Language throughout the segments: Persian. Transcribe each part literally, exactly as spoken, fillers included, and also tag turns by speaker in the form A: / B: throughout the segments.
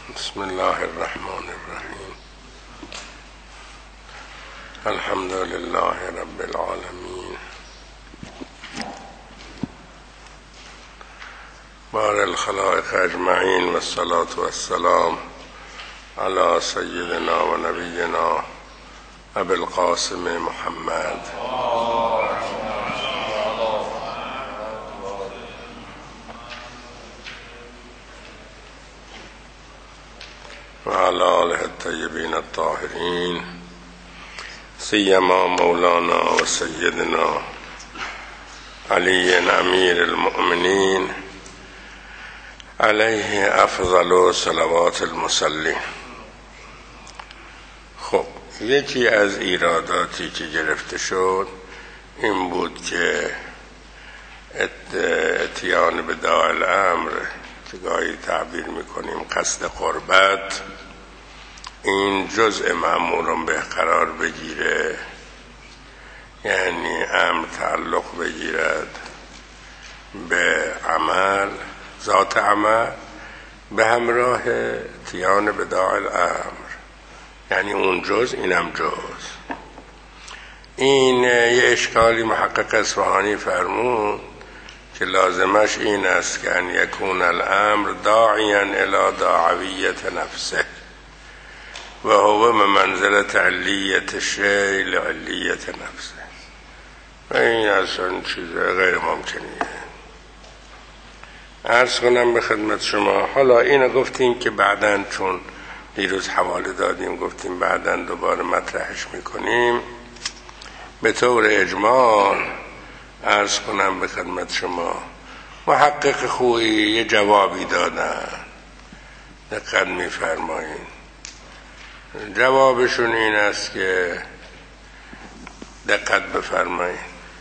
A: بسم الله الرحمن الرحیم. الحمد لله رب العالمین. بار الخلائق اجمعین و الصلاة و السلام علی سیدنا و نبینا ابی القاسم محمد و علی آله الطیبین الطاهرین، سیما مولانا و سیدنا علی امیر المؤمنین علیه افضل صلوات المصلین. خب یکی از ایراداتی که گرفته شد این بود که اتیان به داع الامر که گاهی تعبیر میکنیم قصد قربت، این جزء مأمورم به قرار بگیره، یعنی امر تعلق بگیرد به عمل، ذات عمل به همراه اتیان به داع الامر، یعنی اون جزء اینم جزء. این یه اشکالی محقق اصفهانی فرمود که لازمش این است که ان یکون الامر داعیا الی داعویت نفسه و هو منزلت علیت شیء لعلیت نفسه، و این اصلا چیز غیر ممکنیه. عرض کنم به خدمت شما، حالا اینو گفتیم که بعداً، چون دیروز حواله دادیم گفتیم بعداً دوباره مطرحش میکنیم، به طور اجمال عرض کنم به خدمت شما محقق خویی یه جوابی دادن، دقت میفرمایید. جوابشون این است که دقت بفرمایید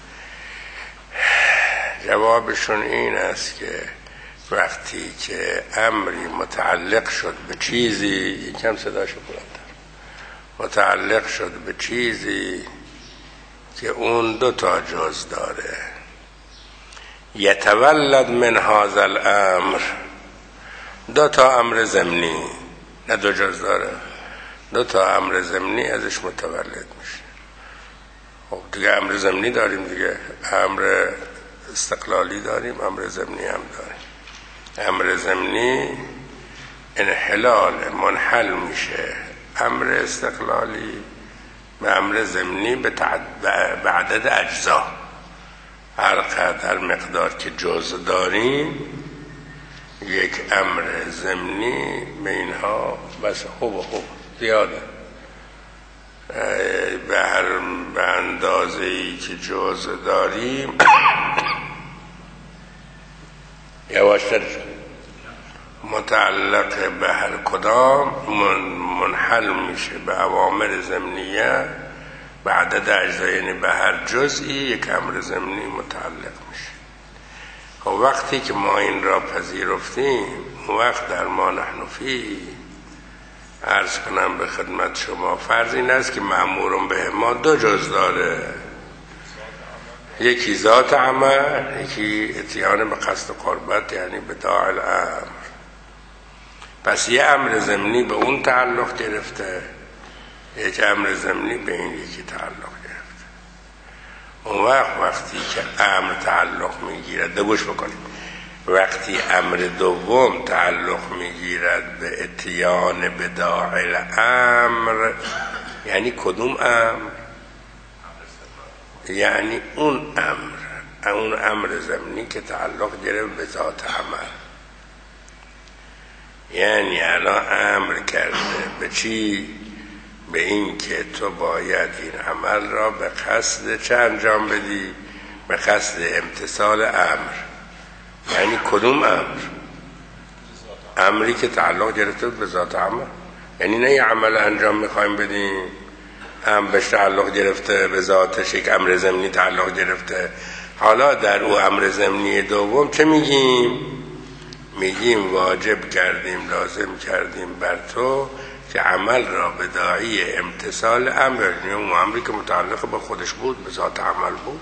A: جوابشون این است که وقتی که امری متعلق شد به چیزی، یکم صداشو بلندتر، متعلق شد به چیزی که اون دو تا جز داره، یتولد من هذا الامر، دو تا امر ضمنی، نه دو جز داره، دو تا امر ضمنی ازش متولد میشه. خب دیگه امر ضمنی داریم دیگه، امر استقلالی داریم، امر ضمنی هم داریم. امر ضمنی انحلال منحل میشه، امر استقلالی به امر ضمنی به, تعد... به عدد اجزا، هر قدر مقدار که جزء داریم یک امر ضمنی به اینها بس خوب خوب زیاده، به هر به اندازه ای که جزء داریم یواشتر متعلق به هر کدام منحل میشه به اوامر ضمنیه به عدد اجزا، یعنی به هر جزئی یک امر ضمنی متعلق میشه. خب وقتی که ما این را پذیرفتیم، وقت در ما نحن فی، عرض کنم به خدمت شما، فرض این است که مأمورم به ما دو جز داره، یکی ذات عمل، یکی اتیان به قصد قربت یعنی به داع الامر. پس یه امر ضمنی به اون تعلق گرفته، یک امر ضمنی به این یکی تعلق گرفته. اون وقت وقتی که امر تعلق میگیرد، دو گوش بکنید، وقتی امر دوم تعلق میگیرد به اتیان به داع الامر، یعنی کدوم امر؟ یعنی اون امر، اون امر ضمنی که تعلق گرفت به ذات عمل. یعنی الان امر کرده به چی؟ به این که تو باید این عمل را به قصد چه انجام بدی؟ به قصد امتثال امر. یعنی کدوم امر؟ امری که تعلق گرفته به ذات عمل، یعنی نه یه عمل انجام میخوایم بدیم هم بهش تعلق گرفته به ذاتش، یک امر ضمنی تعلق گرفته. حالا در او امر ضمنی دوم چه میگیم؟ میگیم واجب کردیم، لازم کردیم بر تو که عمل را به داعی امتثال امر، یعنی اون امری که متعلق به خودش بود، به ذات عمل بود.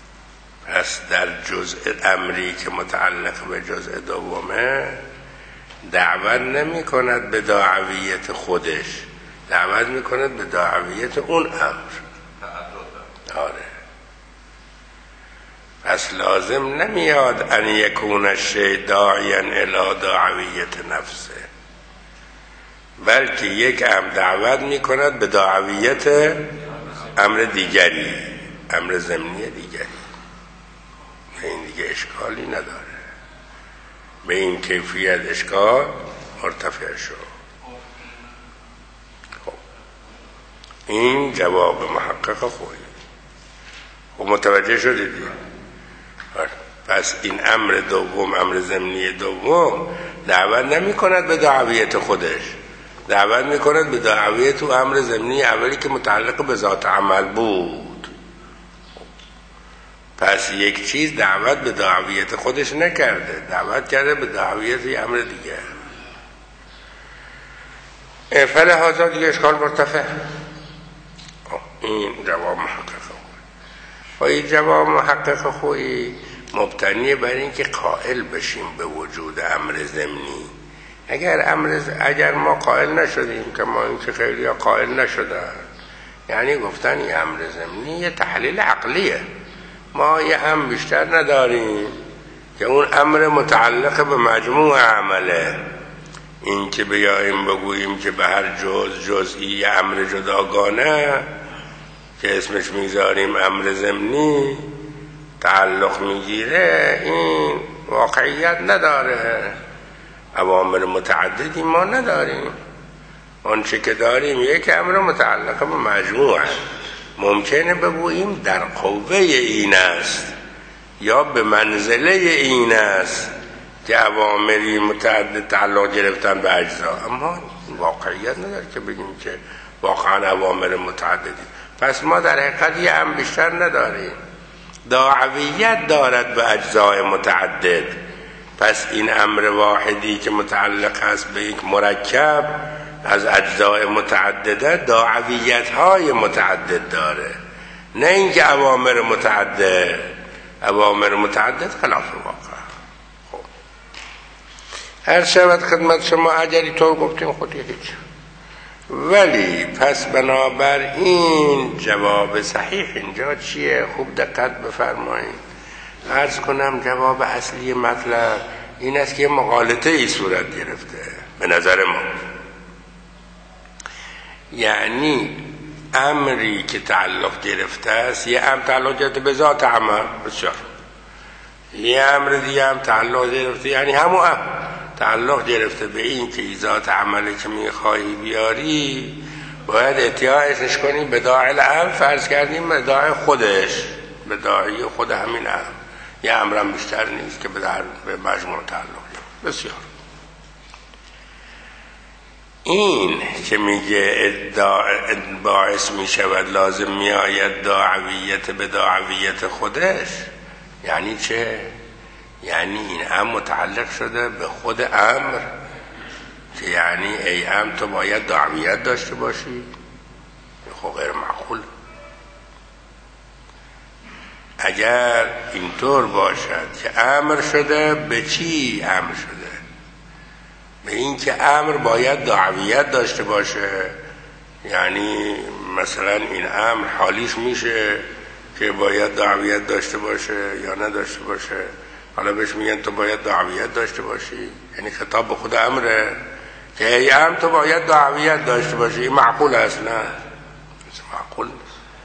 A: پس در جزء امری که متعلق به جزء دومه دعوت نمی کند به دعویت خودش، دعوت می کند به دعویت اون امر. آره. پس لازم نمیاد ان یکون الشیء داعیا الی دعویت نفسه، بلکه یک امر دعوت می کند به دعویت امر دیگری، امر ضمنی دیگری. این دیگه اشکالی نداره، به این کیفیت اشکال مرتفع شد. خب این جواب محقق خوبی. خب متوجه شدید؟ پس این امر دوم، امر ضمنی دوم دعوت نمی کند به دعویت خودش، دعوت می کند به دعویت و امر ضمنی اولی که متعلق به ذات عمل بود. پس یک چیز دعوت به دعویت خودش نکرده، دعوت کرده به دعویت یه امر دیگه. فلهذا دیگه اشکال مرتفع. این جواب محقق خوی. و این جواب محقق خوی مبتنی بر این که قائل بشیم به وجود امر ضمنی. اگر امر اگر ما قائل نشدیم، که ما این که خیلی ها قائل نشدن، یعنی گفتن این امر ضمنی یه تحلیل عقلیه، ما یه هم بیشتر نداریم که اون امر متعلق به مجموع عمله. این که بیاییم بگوییم که به هر جز جزئی یه امر جداگانه که اسمش میذاریم امر ضمنی تعلق میگیره، این واقعیت نداره. اوامر متعددی ما نداریم، آنچه که داریم یک امر متعلق به مجموعه. ممکنه بگوییم در قوه این است یا به منزله این است که اوامری متعدد تعلق گرفتن به اجزا، اما واقعیت نداره که بگیم که واقعا اوامر متعددی. پس ما در حقیقت یه امر بیشتر نداریم، داعویت دارد به اجزای متعدد. پس این امر واحدی که متعلق است به یک مرکب از اجزای متعدده داعویت های متعدد داره، نه اینکه اوامر متعدد. اوامر متعدد خلاف واقع. خب هر شود خدمت شما اجری طور گفتیم خود هیچ. ولی پس بنابراین جواب صحیح اینجا چیه؟ خوب دقت بفرمایید. عرض کنم جواب اصلی مطلب این است که مغالطه ای صورت گرفته به نظر ما. یعنی امری که تعلق گرفته است، یه امر تعلق گرفته به ذات عمل، بسیار، یه امر دیگه هم تعلق گرفته، یعنی همون امر تعلق گرفته به این که ذات عملی که میخواهی بیاری باید اتیاعش کنی به داعی الامر. فرض کردیم به داعی خودش، به داعی خود همین امر، یه امرم بیشتر نیست که به مجموع تعلق. بسیار. این که میگه ادعا باعث میشود لازم میآید داعویت به داعویت خودش، یعنی چه؟ یعنی این هم متعلق شده به خود امر، که یعنی ای امر تو باید داعویت داشته باشی. خب غیر معقول. اگر اینطور باشد که امر شده، به چی امر شده؟ به این که امر باید دعویت داشته باشه. یعنی مثلا این امر حالیش میشه که باید دعویت داشته باشه یا نداشته باشه. حالا بهش میگن تو باید دعویت داشته باشی، یعنی خطاب به خود امره که ای امر تو باید دعویت داشته باشی. این معقول است؟ نه، معقول نیست.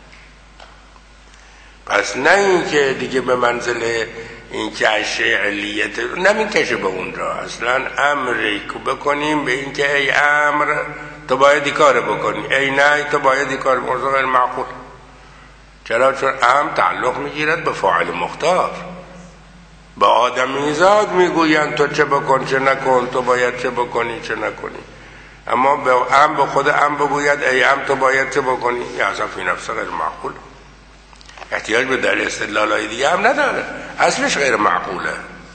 A: پس نه این که دیگه به منزله این که اشیاء علیت نمیکشه به اونجا. اصلا امری که بکنیم به این که ای امر تو باید این کار بکنی، ای نه تو باید این کار بکنی، غیر معقول. چرا؟ چون امر تعلق میگیرد به فاعل مختار. به آدمیزاد میگویند تو چه بکن چه نکن، تو باید چه بکنی چه نکنی. اما به امر به خود امر بگوید ای امر تو باید چه بکنی، یا اصلا فی نفسه غیر معقول. احتیاج به در استدلالای دیگه هم نداره، اصلش غیر معقوله.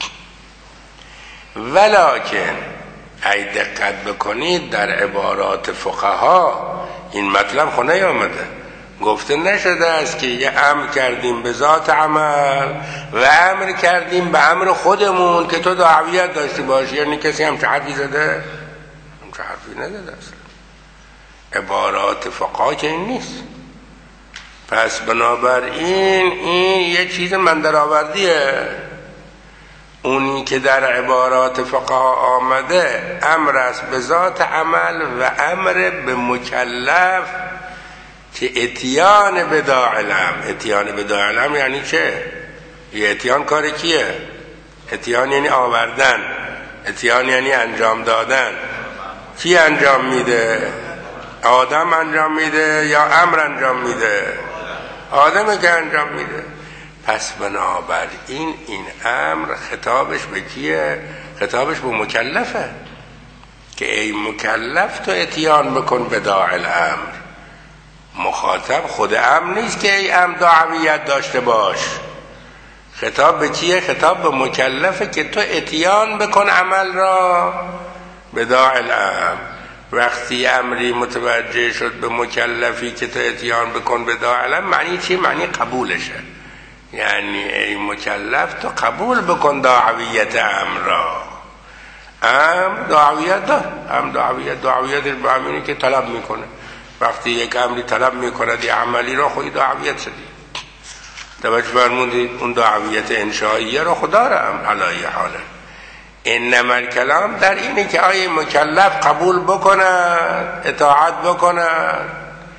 A: ولکن ای دقت بکنید در عبارات فقها این مطلب خونه آمده. گفته نشده است که یه امر کردیم به ذات عمل و امر کردیم به امر خودمون که تو دعویت داشته باشی. یعنی کسی همچه حرفی زده؟ همچه حرفی نزده اصلا. عبارات فقها که این نیست. پس بنابراین این یه چیز من درآوردیه. اونی که در عبارات فقها آمده امر است به ذات عمل و امر به مکلف که اتیان به داعلم. اتیان به داعلم یعنی چه؟ یه اتیان کار کیه؟ اتیان یعنی آوردن، اتیان یعنی انجام دادن. کی انجام میده؟ آدم انجام میده یا امر انجام میده؟ آدمه که انجام میده. پس بنابراین این امر خطابش به کیه؟ خطابش به مکلفه که ای مکلف تو اتیان بکن به داعی الامر. مخاطب خود امر نیست که ای امر دعویت داشته باش. خطاب به کیه؟ خطاب به مکلفه که تو اتیان بکن عمل را به داعی الامر. وقتی امری متوجه شد به مکلفی که تو اتیان بکن به داعی الامر، معنی چی؟ معنی قبولشه. یعنی ای مکلف تو قبول بکن دعویت امر را. امر دعویت دار، امر دعویت دعویتش به همینی که طلب میکنه. وقتی یک امری طلب میکند یه عملی را، خودی دعویت شدی. توجه فرمودید؟ اون دعویت انشائیه را خدا دارم علایه حاله. انما الکلام در اینه که آیه مکلف قبول بکند، اطاعت بکند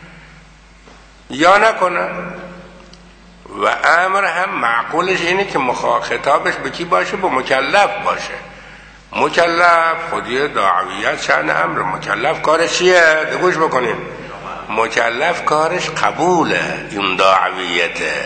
A: یا نکند. و امر هم معقولش اینه که خطابش به کی باشه؟ به مکلف باشه. مکلف خودی دعویت شأن امر. مکلف کارش چیه؟ گوش بکنین. مکلف کارش قبوله این دعویته.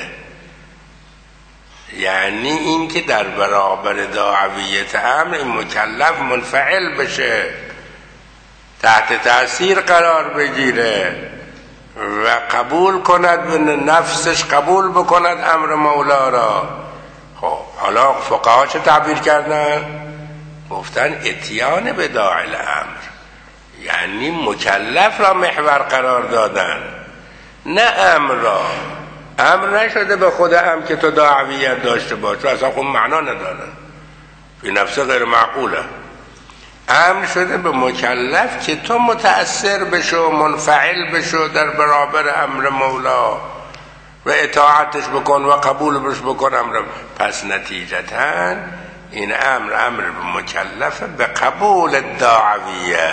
A: یعنی این که در برابر دعویت امر این مکلف منفعل بشه، تحت تأثیر قرار بگیره و قبول کند، به نفسش قبول بکند امر مولا را. خب حالا فقها چه تعبیر کردن؟ گفتن اتیان به داعی الامر، یعنی مکلف را محور قرار دادن، نه امر را. امر نشده به خود امر که تو دعویت داشته باش، تو اصلا خود معنا نداره، فی نفسه غیر معقوله. امر شده به مکلف که تو متأثر بشو، منفعل بشو در برابر امر مولا و اطاعتش بکن و قبولش بکن امر. پس نتیجتاً این امر امر به مکلف به قبول دعویه.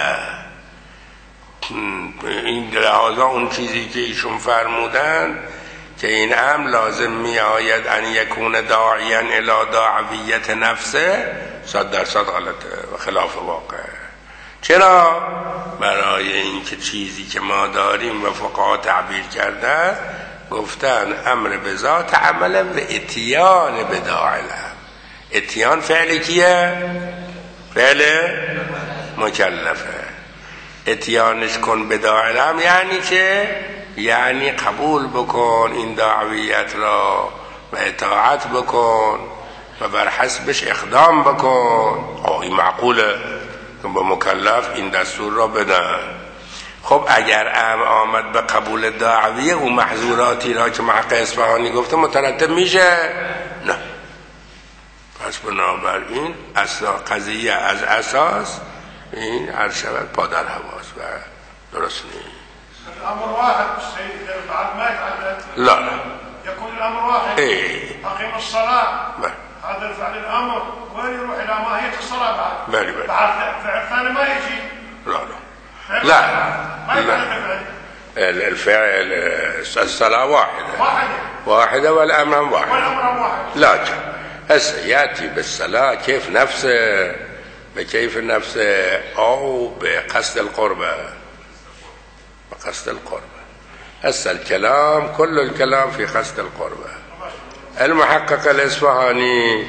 A: این لحاظا اون چیزی که ایشون فرمودن که این امر لازم می آید ان یکون داعیا الی دعویت نفسه، صد درصد غلطه و خلاف واقع. چرا؟ برای اینکه چیزی که ما داریم و فقها تعبیر کردن، گفتن امر به ذات عمل و اتیان به داعی الامر. اتیان فعل کیه؟ فعل مکلفه. اتیانش کن به داعی الامر یعنی چه؟ یعنی قبول بکن این دعویت را و اطاعت بکن و بر حسبش اقدام بکن. آه این معقوله که با مکلف این دستور را بدن. خب اگر امر آمد به قبول دعویه، اون محظوراتی را که محقق اصفهانی گفته مترتب میشه؟ نه. پس بنابراین اصلا قضیه از اساس این هر شود پادر هواست و درست نیست.
B: الامر واحد السيد اذا فعل ما يتعدد.
A: لا لا
B: يكون الامر واحد.
A: ايه
B: اقيم الصلاه.
A: بله.
B: هذا الفعل الامر وين يروح الى ماهيه الصلاه بعد؟
A: بله بله.
B: بعد فعل ثاني ما يجي.
A: لا لا لا
B: ما يفعل
A: الفعل الصلاه واحده.
B: واحده.
A: واحده والامر واحد.
B: والامر واحد.
A: لكن هسه ياتي بالصلاه كيف نفسه، بكيف نفسه او بقصد القربه. قصد القربة. هسه الكلام كل الكلام في قصد القربة. المحقق الإصفهاني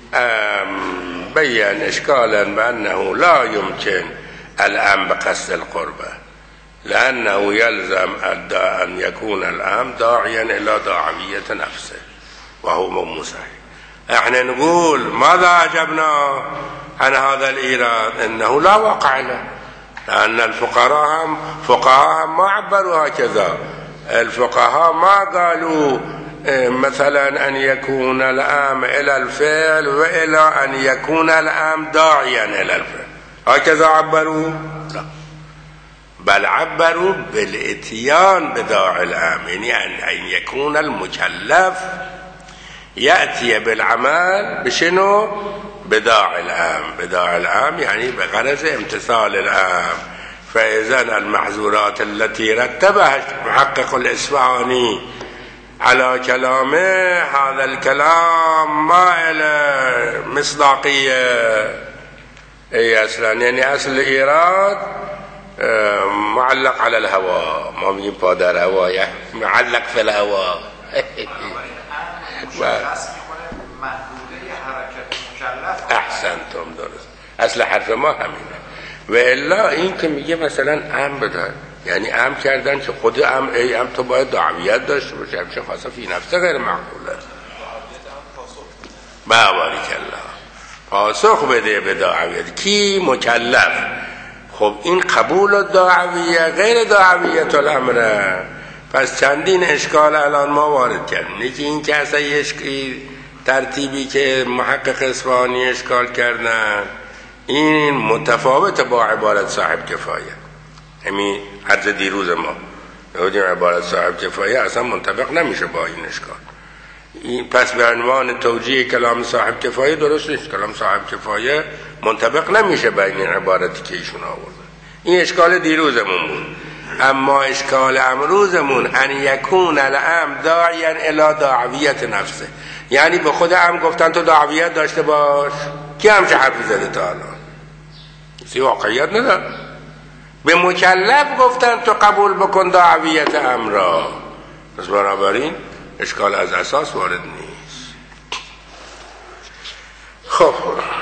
A: بيّن إشكالا بأنه لا يمكن الأمر بقصد القربة، لأنه يلزم أن يكون الأمر داعيا إلى داعية نفسه وهو مو صحيح. احنا نقول ماذا أجبنا عن هذا الإيراد؟ إنه لا واقع له، لأن الفقراء هم فقهاء هم ما عبروا هكذا. الفقهاء ما قالوا مثلا أن يكون الأمر إلى الفعل وإلى أن يكون الأمر داعيا إلى الفعل، هكذا عبروا؟ لا، بل عبروا بالاتيان بداعي الأمر، يعني أن يكون المكلف يأتي بالعمل بشنو؟ بداعي الأمر. بداعي الأمر يعني بغرض امتثال الأمر. فإذا المحظورات التي رتبها محقق الإصفهاني على كلامه، هذا الكلام ما له مصداقية. أي أصلا يعني أصل الإيراد معلق على الهواء، ما بيجي بادر هواء، معلق في الهواء. احسنتم، درست. اصل حرف ما همینه. و الا این که میگه مثلا ام بده، یعنی ام کردن که خود ام ای ام تو باید دعویت داشته باشه، همچه خاصه فی نفسه غیر معقوله. باباریک الله، پاسخ بده به دعویت. کی؟ مکلف. خب این قبول دعویه غیر دعویت الامره. پس چندین اشکال الان ما وارد کردیم. یکی این که اصلا ترتیبی که محقق اصفهانی اشکال کردن این متفاوت با عبارت صاحب کفایه. همین عرض دیروز ما بودیم عبارت صاحب کفایه اصلا منطبق نمیشه با این اشکال. این پس به عنوان توجیه کلام صاحب کفایه درست نیست. کلام صاحب کفایه منطبق نمیشه با این عبارتی که ایشون آورده. این اشکال دیروزمون بود. اما اشکال امروزمون ان یکون الامر داعیا الی دعویت نفسه، یعنی به خود هم گفتن تو دعویت داشته باش. کی همچه حرفی زده تا الان؟ سی واقعیت نداره. به مکلف گفتن تو قبول بکن دعویت امر را. پس بنابراین اشکال از اساس وارد نیست. خب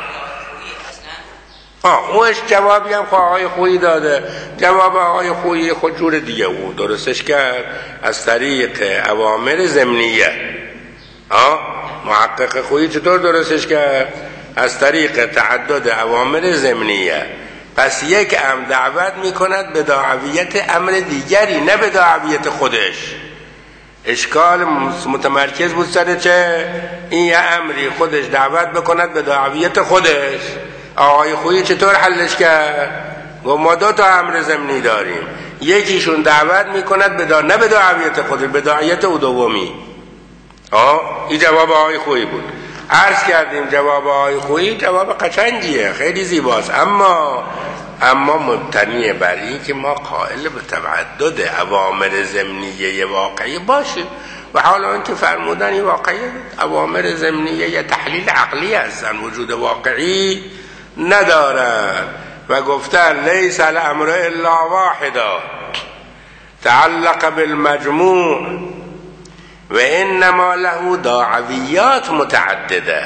A: آه اوش جوابی هم خواه آقای خویی داده. جواب آقای خویی خود جور دیگه او درستش کرد از طریق اوامر ضمنیه. آه محقق خویی چطور درستش کرد؟ از طریق تعدد اوامر ضمنیه. پس یک امر دعوت میکند به دعویت امر دیگری، نه به دعویت خودش. اشکال متمرکز بود سر چه؟ این یه امری خودش دعوت بکند به دعویت خودش. آقای خویی چطور حلش کرد؟ گفت ما دو تا امر ضمنی داریم، یکیشون دعوت میکند به دا... نه به دعویت خودش، به دعویت او دومی. آه این جواب آقای خویی بود. عرض کردیم جواب آقای خویی جواب قشنگیه، خیلی زیباست، اما اما مبتنی بر این که ما قائل به تعدد اوامر ضمنیه واقعی باشیم. و حالا این که فرمودن این واقعی اوامر ضمنیه یه تحلیل عقلی هستن، وجود واقعی ندارن. و گفتن لیس الامر الا واحدا تعلق بالمجموع و انما له داعویات متعدده.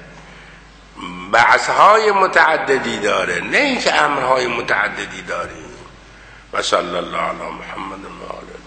A: بحث‌های متعددی داره، نه اینکه امرهای متعددی داریم. و صلی الله علی محمد و آله.